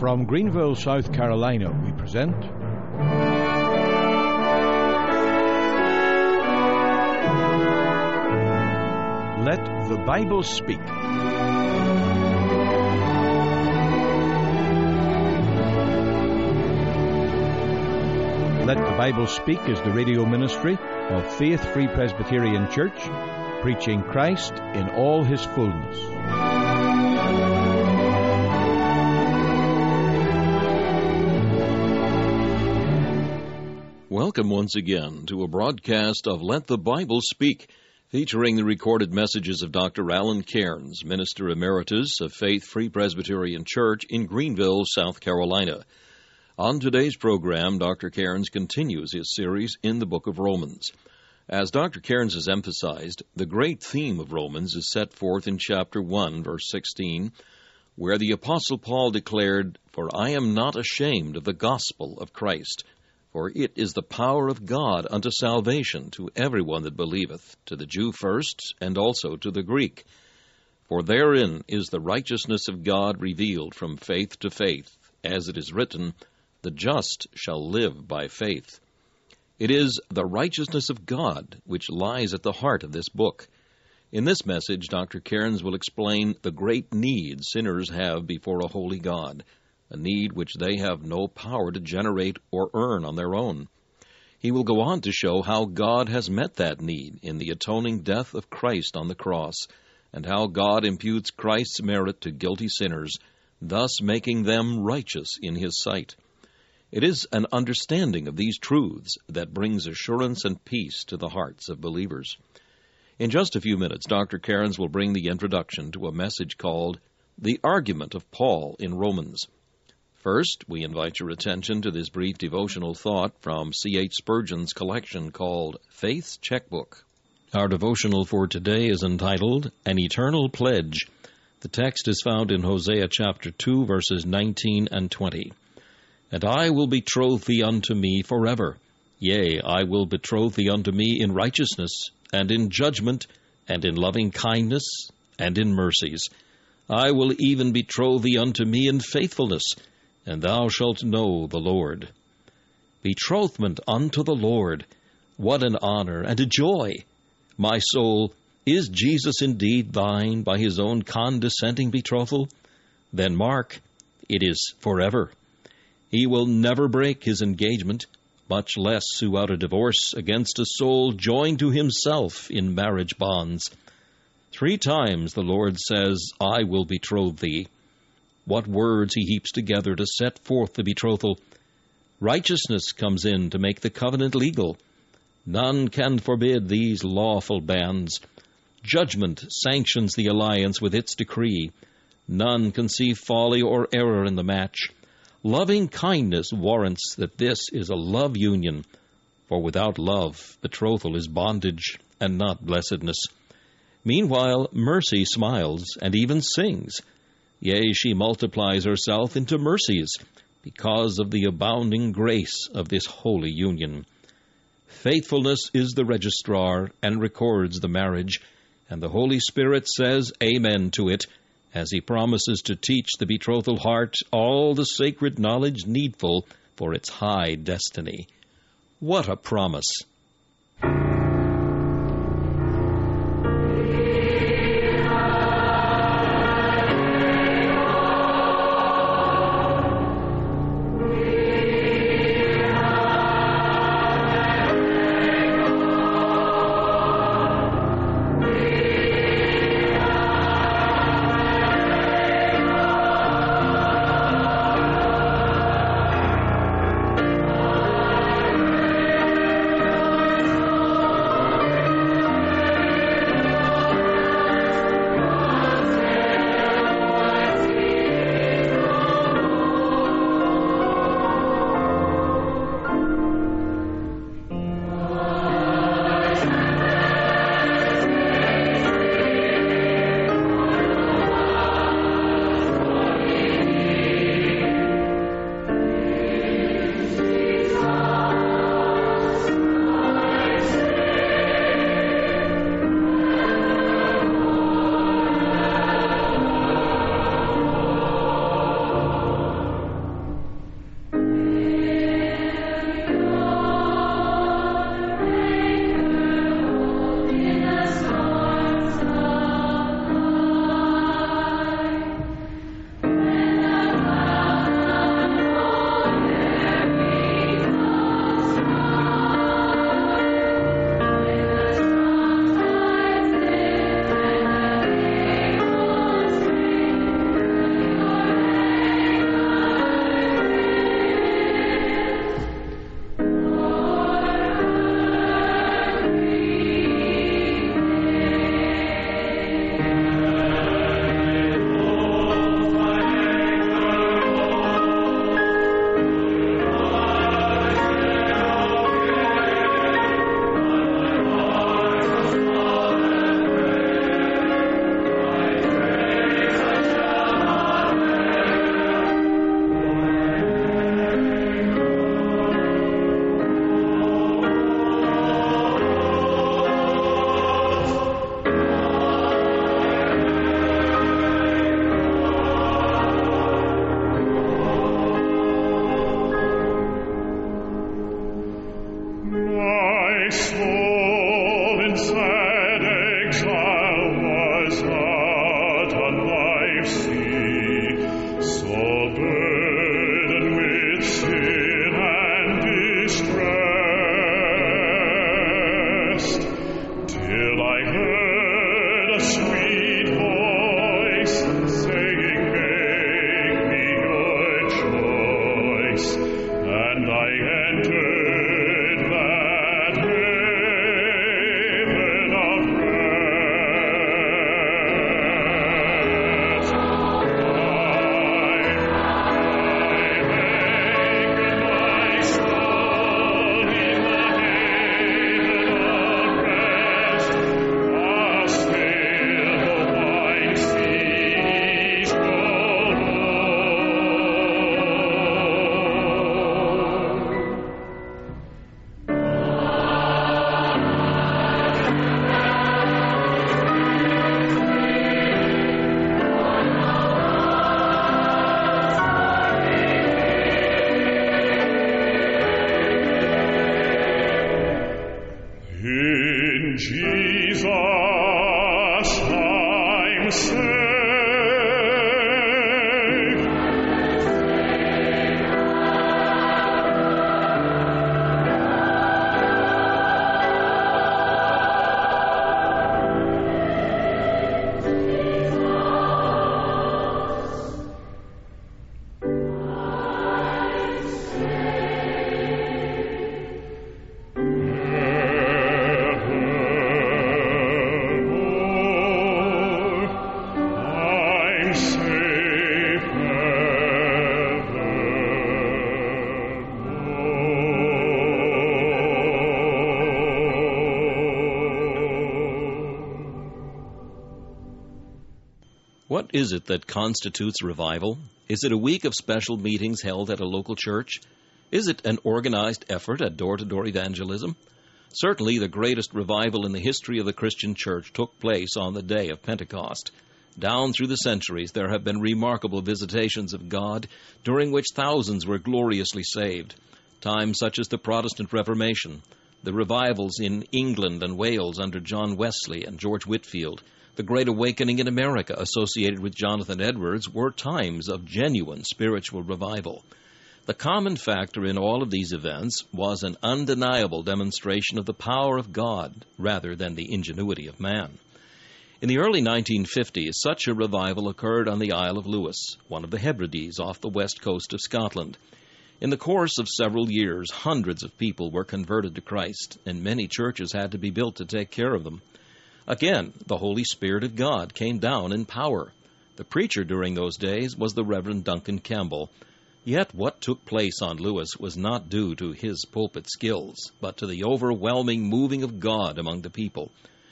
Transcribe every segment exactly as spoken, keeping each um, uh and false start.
From Greenville, South Carolina, we present Let the Bible Speak. Let the Bible Speak is the radio ministry of Faith Free Presbyterian Church, preaching Christ in all His fullness. Welcome once again to a broadcast of Let the Bible Speak, featuring the recorded messages of Doctor Alan Cairns, Minister Emeritus of Faith Free Presbyterian Church in Greenville, South Carolina. On today's program, Doctor Cairns continues his series in the book of Romans. As Doctor Cairns has emphasized, the great theme of Romans is set forth in chapter one, verse sixteen, where the Apostle Paul declared, "For I am not ashamed of the gospel of Christ, for it is the power of God unto salvation to everyone that believeth, to the Jew first, and also to the Greek. For therein is the righteousness of God revealed from faith to faith, as it is written, the just shall live by faith." It is the righteousness of God which lies at the heart of this book. In this message, Doctor Cairns will explain the great need sinners have before a holy God, a need which they have no power to generate or earn on their own. He will go on to show how God has met that need in the atoning death of Christ on the cross, and how God imputes Christ's merit to guilty sinners, thus making them righteous in His sight. It is an understanding of these truths that brings assurance and peace to the hearts of believers. In just a few minutes, Doctor Cairns will bring the introduction to a message called The Argument of Paul in Romans. First, we invite your attention to this brief devotional thought from C H Spurgeon's collection called Faith's Checkbook. Our devotional for today is entitled An Eternal Pledge. The text is found in Hosea chapter two, verses nineteen and twenty. "And I will betroth thee unto me forever. Yea, I will betroth thee unto me in righteousness, and in judgment, and in loving kindness, and in mercies. I will even betroth thee unto me in faithfulness, and thou shalt know the Lord." Betrothment unto the Lord. What an honor and a joy! My soul, is Jesus indeed thine by His own condescending betrothal? Then mark, it is forever. He will never break His engagement, much less sue out a divorce against a soul joined to Himself in marriage bonds. Three times the Lord says, "I will betroth thee." What words He heaps together to set forth the betrothal. Righteousness comes in to make the covenant legal. None can forbid these lawful bands. Judgment sanctions the alliance with its decree. None can see folly or error in the match. Loving kindness warrants that this is a love union, for without love, betrothal is bondage and not blessedness. Meanwhile, mercy smiles and even sings. Yea, she multiplies herself into mercies, because of the abounding grace of this holy union. Faithfulness is the registrar and records the marriage, and the Holy Spirit says amen to it, as He promises to teach the betrothal heart all the sacred knowledge needful for its high destiny. What a promise! What is it that constitutes revival? Is it a week of special meetings held at a local church? Is it an organized effort at door-to-door evangelism? Certainly the greatest revival in the history of the Christian church took place on the day of Pentecost. Down through the centuries there have been remarkable visitations of God, during which thousands were gloriously saved. Times such as the Protestant Reformation, the revivals in England and Wales under John Wesley and George Whitefield, the Great Awakening in America associated with Jonathan Edwards were times of genuine spiritual revival. The common factor in all of these events was an undeniable demonstration of the power of God rather than the ingenuity of man. In the early nineteen fifties, such a revival occurred on the Isle of Lewis, one of the Hebrides off the west coast of Scotland. In the course of several years, hundreds of people were converted to Christ, and many churches had to be built to take care of them. Again, the Holy Spirit of God came down in power. The preacher during those days was the Reverend Duncan Campbell. Yet what took place on Lewis was not due to his pulpit skills, but to the overwhelming moving of God among the people.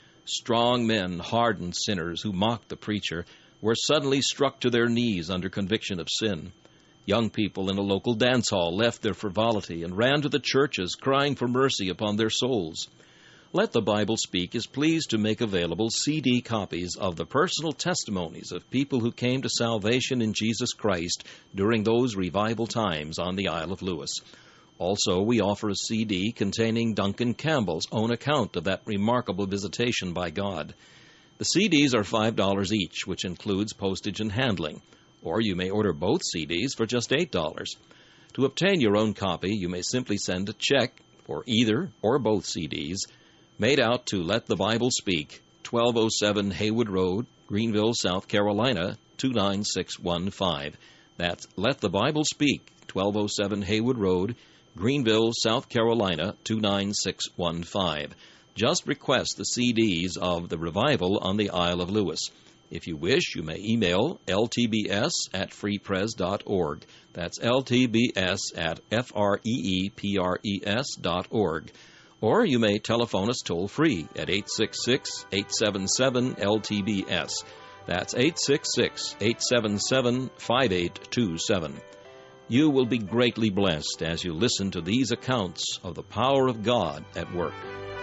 Strong men, hardened sinners who mocked the preacher, were suddenly struck to their knees under conviction of sin. Young people in a local dance hall left their frivolity and ran to the churches, crying for mercy upon their souls. Let the Bible Speak is pleased to make available C D copies of the personal testimonies of people who came to salvation in Jesus Christ during those revival times on the Isle of Lewis. Also, we offer a C D containing Duncan Campbell's own account of that remarkable visitation by God. The C Ds are five dollars each, which includes postage and handling, or you may order both C Ds for just eight dollars. To obtain your own copy, you may simply send a check for either or both C Ds, made out to Let the Bible Speak, twelve oh seven Haywood Road, Greenville, South Carolina, two nine six one five. That's Let the Bible Speak, twelve oh seven Haywood Road, Greenville, South Carolina, two nine six one five. Just request the C Ds of the revival on the Isle of Lewis. If you wish, you may email L T B S at freepres dot org. That's L T B S at F R E E P R E S dot org. Or you may telephone us toll-free at eight six six, eight seven seven, L T B S. That's eight six six, eight seven seven, five eight two seven. You will be greatly blessed as you listen to these accounts of the power of God at work.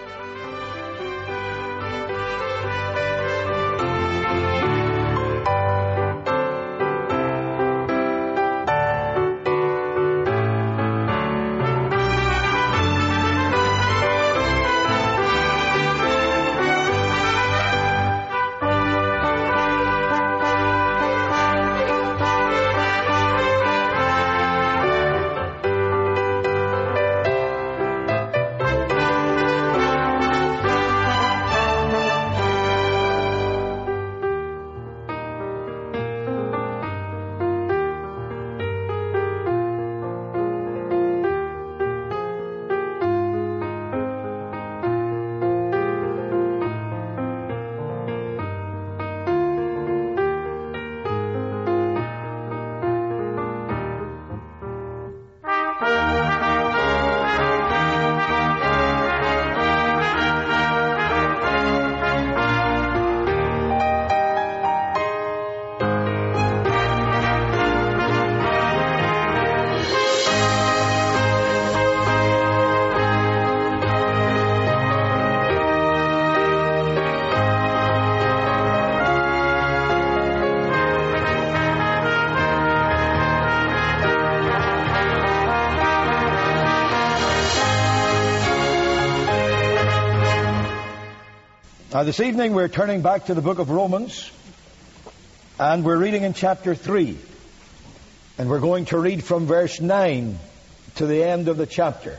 Now, this evening we're turning back to the book of Romans, and we're reading in chapter three. And we're going to read from verse nine to the end of the chapter.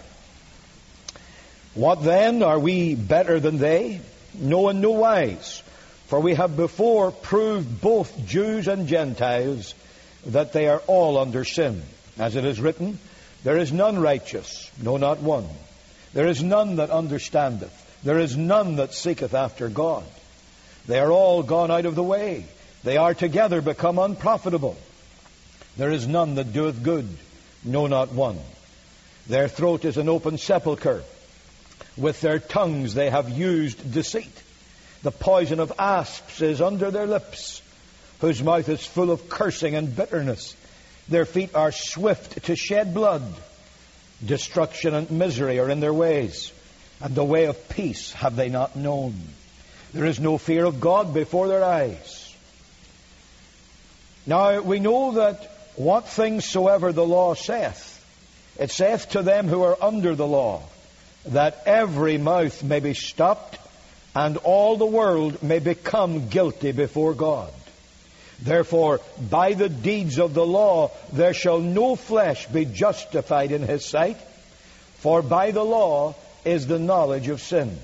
What then? Are we better than they? No, in no wise. For we have before proved both Jews and Gentiles that they are all under sin. As it is written, there is none righteous, no, not one. There is none that understandeth. There is none that seeketh after God. They are all gone out of the way. They are together become unprofitable. There is none that doeth good, no, not one. Their throat is an open sepulchre. With their tongues they have used deceit. The poison of asps is under their lips. whose mouth is full of cursing and bitterness. Their feet are swift to shed blood. Destruction and misery are in their ways, and the way of peace have they not known. There is no fear of God before their eyes. Now we know that what things soever the law saith, it saith to them who are under the law, that every mouth may be stopped, and all the world may become guilty before God. Therefore, by the deeds of the law there shall no flesh be justified in his sight, for by the law is the knowledge of sin.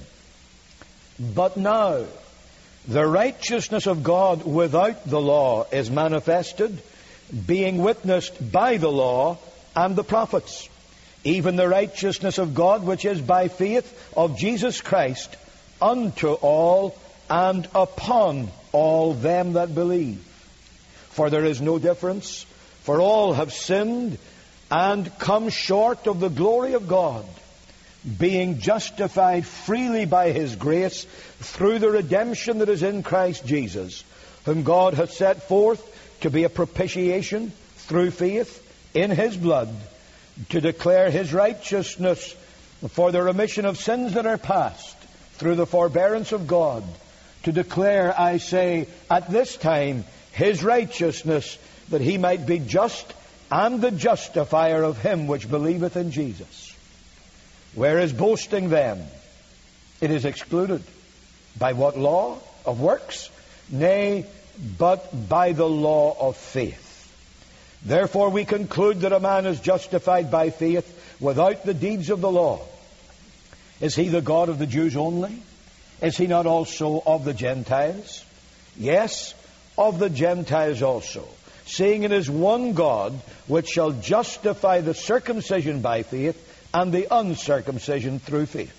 But now the righteousness of God without the law is manifested, being witnessed by the law and the prophets, even the righteousness of God which is by faith of Jesus Christ unto all and upon all them that believe. For there is no difference, for all have sinned and come short of the glory of God, being justified freely by his grace through the redemption that is in Christ Jesus, whom God hath set forth to be a propitiation through faith in his blood, to declare his righteousness for the remission of sins that are past, through the forbearance of God, to declare, I say, at this time, his righteousness, that he might be just and the justifier of him which believeth in Jesus. Where is boasting then? It is excluded. By what law? Of works? Nay, but by the law of faith. Therefore we conclude that a man is justified by faith without the deeds of the law. Is he the God of the Jews only? Is he not also of the Gentiles? Yes, of the Gentiles also, seeing it is one God which shall justify the circumcision by faith and the uncircumcision through faith.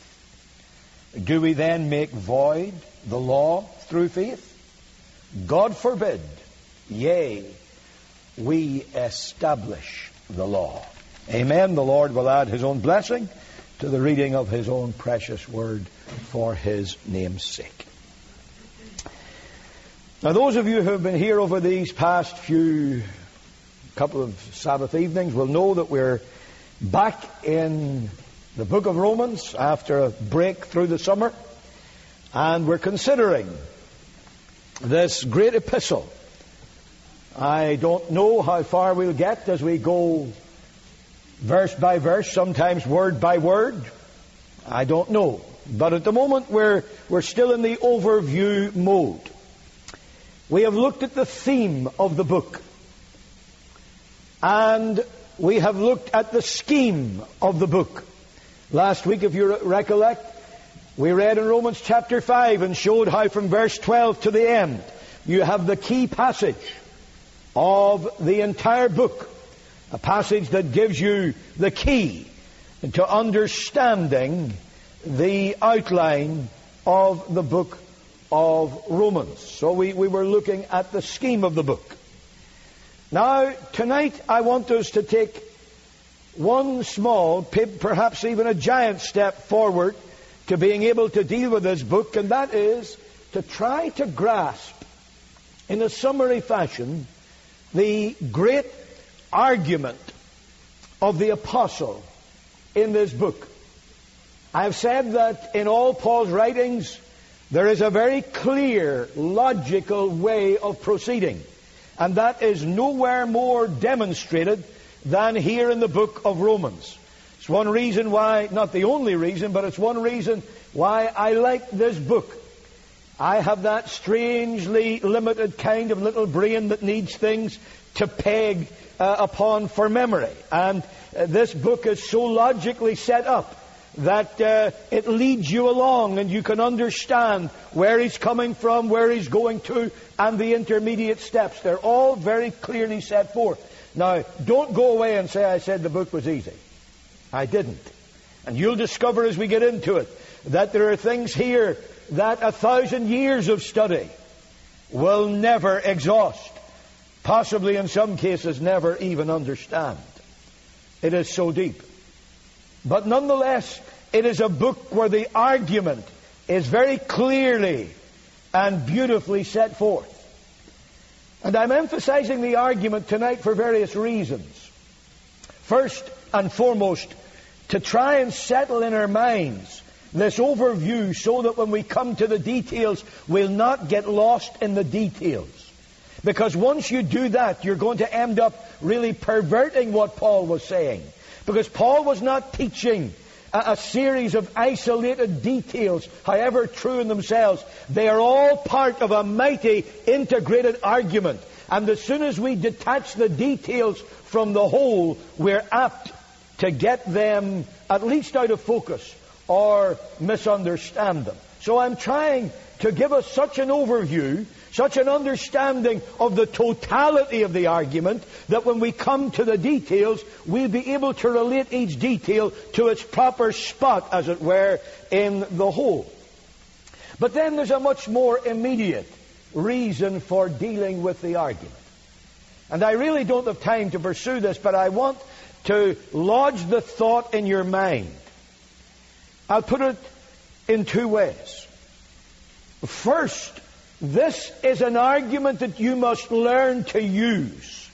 Do we then make void the law through faith? God forbid. Yea, we establish the law. Amen. The Lord will add his own blessing to the reading of his own precious word for his name's sake. Now, those of you who have been here over these past few couple of Sabbath evenings will know that we're back in the book of Romans after a break through the summer, and we're considering this great epistle. I don't know how far we'll get as we go verse by verse, sometimes word by word. I don't know. But at the moment we're, we're still in the overview mode. We have looked at the theme of the book. And we have looked at the scheme of the book. Last week, if you recollect, we read in Romans chapter five and showed how from verse twelve to the end, you have the key passage of the entire book. A passage that gives you the key to understanding the outline of the book of Romans. So we, we were looking at the scheme of the book. Now, tonight I want us to take one small, perhaps even a giant step forward to being able to deal with this book, and that is to try to grasp in a summary fashion the great argument of the apostle in this book. I've said that in all Paul's writings there is a very clear, logical way of proceeding, and that is nowhere more demonstrated than here in the book of Romans. It's one reason why, not the only reason, but it's one reason why I like this book. I have that strangely limited kind of little brain that needs things to peg uh, upon for memory. And uh, this book is so logically set up that uh, it leads you along and you can understand where he's coming from, where he's going to, and the intermediate steps. They're all very clearly set forth. Now, don't go away and say I said the book was easy. I didn't. And you'll discover as we get into it that there are things here that a thousand years of study will never exhaust. Possibly in some cases never even understand. It is so deep. But nonetheless, it is a book where the argument is very clearly and beautifully set forth. And I'm emphasizing the argument tonight for various reasons. First and foremost, to try and settle in our minds this overview so that when we come to the details, we'll not get lost in the details. Because once you do that, you're going to end up really perverting what Paul was saying. Because Paul was not teaching a, a series of isolated details, however true in themselves. They are all part of a mighty integrated argument. And as soon as we detach the details from the whole, we're apt to get them at least out of focus or misunderstand them. So I'm trying to give us such an overview, such an understanding of the totality of the argument, that when we come to the details, we'll be able to relate each detail to its proper spot, as it were, in the whole. But then there's a much more immediate reason for dealing with the argument. And I really don't have time to pursue this, but I want to lodge the thought in your mind. I'll put it in two ways. First, this is an argument that you must learn to use.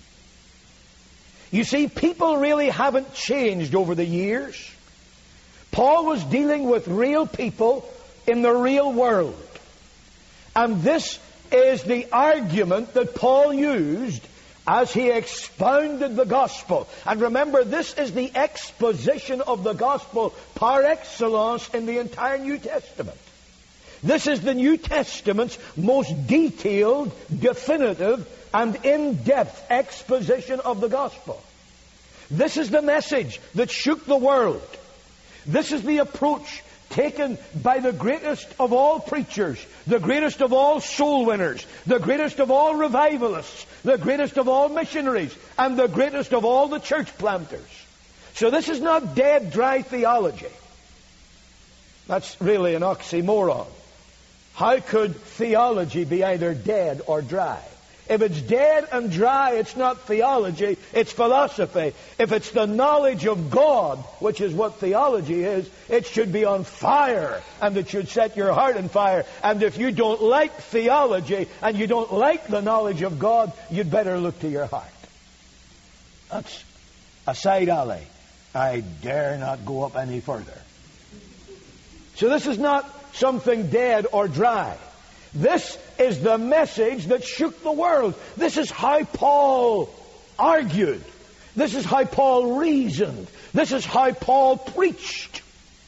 You see, people really haven't changed over the years. Paul was dealing with real people in the real world. And this is the argument that Paul used as he expounded the gospel. And remember, this is the exposition of the gospel par excellence in the entire New Testament. This is the New Testament's most detailed, definitive, and in-depth exposition of the gospel. This is the message that shook the world. This is the approach taken by the greatest of all preachers, the greatest of all soul winners, the greatest of all revivalists, the greatest of all missionaries, and the greatest of all the church planters. So this is not dead, dry theology. That's really an oxymoron. How could theology be either dead or dry? If it's dead and dry, it's not theology, it's philosophy. If it's the knowledge of God, which is what theology is, it should be on fire, and it should set your heart on fire. And if you don't like theology, and you don't like the knowledge of God, you'd better look to your heart. That's a side alley. I dare not go up any further. So this is not something dead or dry. This is the message that shook the world. This is how Paul argued. This is how Paul reasoned. This is how Paul preached.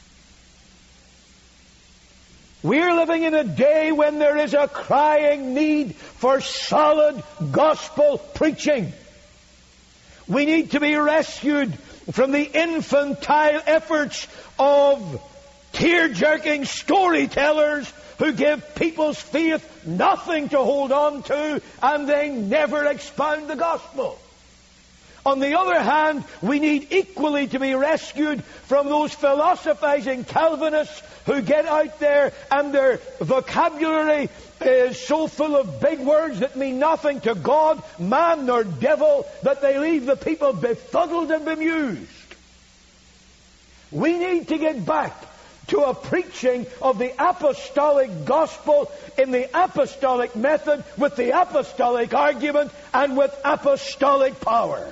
We're living in a day when there is a crying need for solid gospel preaching. We need to be rescued from the infantile efforts of tear-jerking storytellers who give people's faith nothing to hold on to, and they never expound the gospel. On the other hand, we need equally to be rescued from those philosophizing Calvinists who get out there and their vocabulary is so full of big words that mean nothing to God, man, nor devil, that they leave the people befuddled and bemused. We need to get back to a preaching of the apostolic gospel in the apostolic method, with the apostolic argument, and with apostolic power.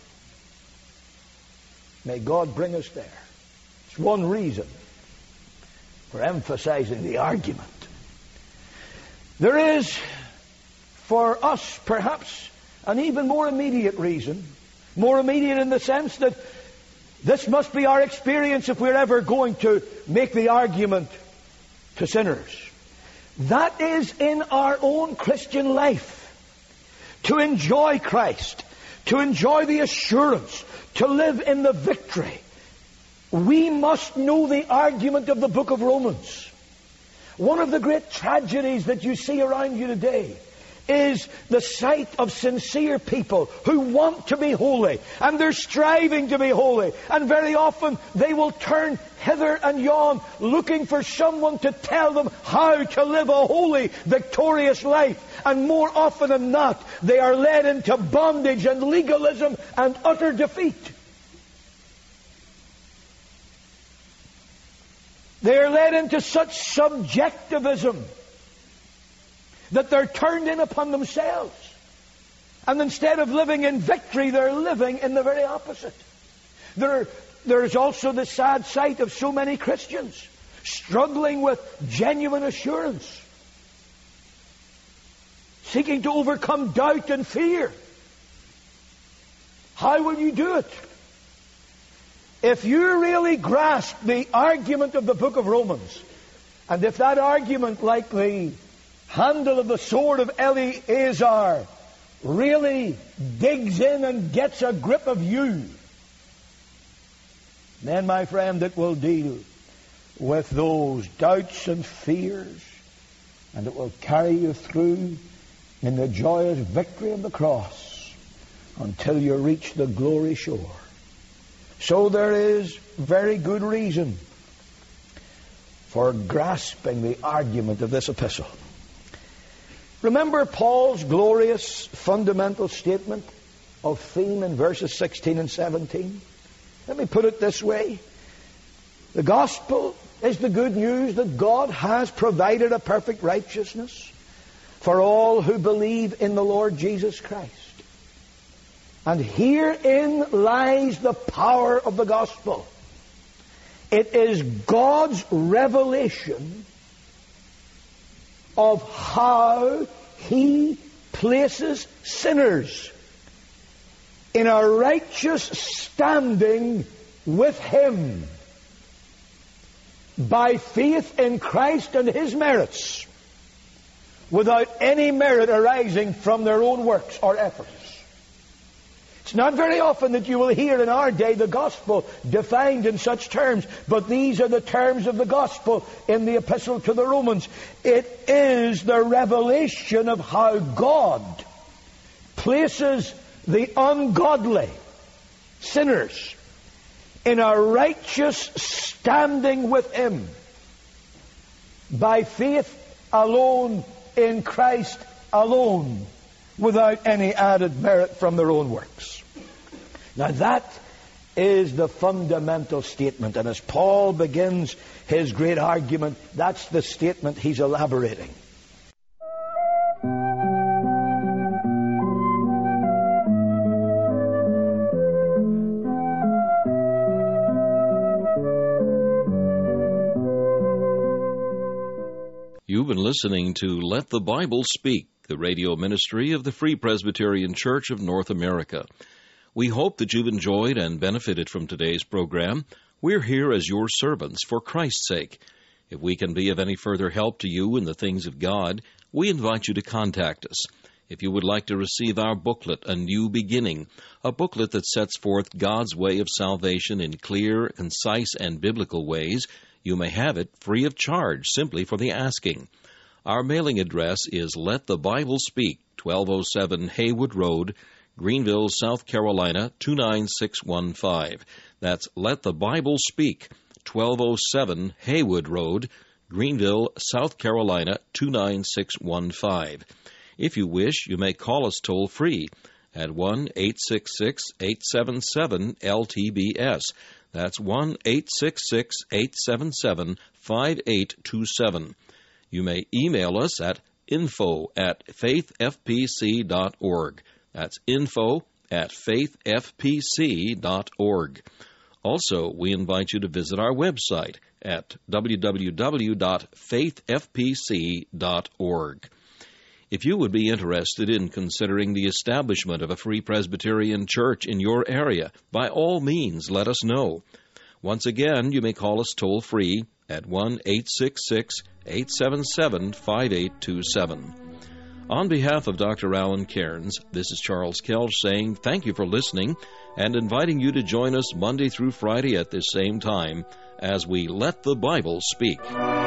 May God bring us there. It's one reason for emphasizing the argument. There is, for us, perhaps, an even more immediate reason. More immediate in the sense that this must be our experience if we're ever going to make the argument to sinners. That is in our own Christian life. To enjoy Christ, to enjoy the assurance, to live in the victory, we must know the argument of the book of Romans. One of the great tragedies that you see around you today is the sight of sincere people who want to be holy, and they're striving to be holy, and very often they will turn hither and yon looking for someone to tell them how to live a holy, victorious life. And more often than not, they are led into bondage and legalism and utter defeat. They are led into such subjectivism that they're turned in upon themselves. And instead of living in victory, they're living in the very opposite. There, there's also the sad sight of so many Christians struggling with genuine assurance, seeking to overcome doubt and fear. How will you do it? If you really grasp the argument of the book of Romans, and if that argument, like the handle of the sword of Eleazar, really digs in and gets a grip of you, then, my friend, it will deal with those doubts and fears, and it will carry you through in the joyous victory of the cross until you reach the glory shore. So there is very good reason for grasping the argument of this epistle. Remember Paul's glorious fundamental statement of theme in verses sixteen and seventeen? Let me put it this way. The gospel is the good news that God has provided a perfect righteousness for all who believe in the Lord Jesus Christ. And herein lies the power of the gospel. It is God's revelation of how He places sinners in a righteous standing with Him by faith in Christ and His merits, without any merit arising from their own works or efforts. It's not very often that you will hear in our day the gospel defined in such terms, but these are the terms of the gospel in the epistle to the Romans. It is the revelation of how God places the ungodly, sinners, in a righteous standing with Him by faith alone in Christ alone, without any added merit from their own works. Now that is the fundamental statement, and as Paul begins his great argument, that's the statement he's elaborating. You've been listening to Let the Bible Speak, the radio ministry of the Free Presbyterian Church of North America. We hope that you've enjoyed and benefited from today's program. We're here as your servants for Christ's sake. If we can be of any further help to you in the things of God, we invite you to contact us. If you would like to receive our booklet, A New Beginning, a booklet that sets forth God's way of salvation in clear, concise, and biblical ways, you may have it free of charge, simply for the asking. Our mailing address is Let the Bible Speak, twelve oh seven Haywood Road, Greenville, South Carolina, two nine six one five. That's Let the Bible Speak, twelve oh seven Haywood Road, Greenville, South Carolina, two nine six one five. If you wish, you may call us toll-free at one eight six six, eight seven seven, L T B S. That's one eight six six, eight seven seven, five eight two seven. You may email us at info at faith f p c dot org. That's info at faith f p c dot org. Also, we invite you to visit our website at w w w dot faith f p c dot org. If you would be interested in considering the establishment of a Free Presbyterian Church in your area, by all means, let us know. Once again, you may call us toll-free at one eight six six, eight seven seven, five eight two seven. On behalf of Doctor Alan Cairns, this is Charles Kelch saying thank you for listening and inviting you to join us Monday through Friday at this same time as we Let the Bible Speak.